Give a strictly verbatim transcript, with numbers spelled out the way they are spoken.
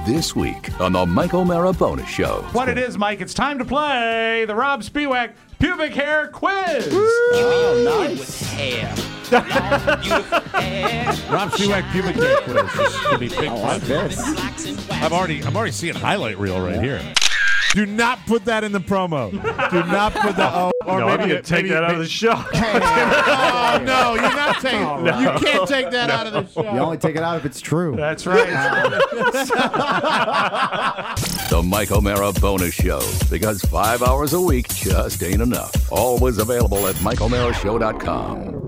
This week on the Mike O'Mara Bonus Show. What it is, Mike, it's time to play the Rob Spiewak Pubic Hair Quiz. Oh, nice. With hair. Long, beautiful hair. Rob Spiewak Pubic Hair Quiz. This is going to be big I fun. like this. I'm already, I'm already seeing highlight reel right here. Do not put that in the promo. Do not put that. Oh, or no, maybe I'm going to take maybe, that out maybe, of the show. Oh no, you're not taking. No. You can't take that No. out of the show. You only take it out if it's true. That's right. The Mike O'Mara Bonus Show. Because five hours a week just ain't enough. Always available at Mike O'Mara Show dot com.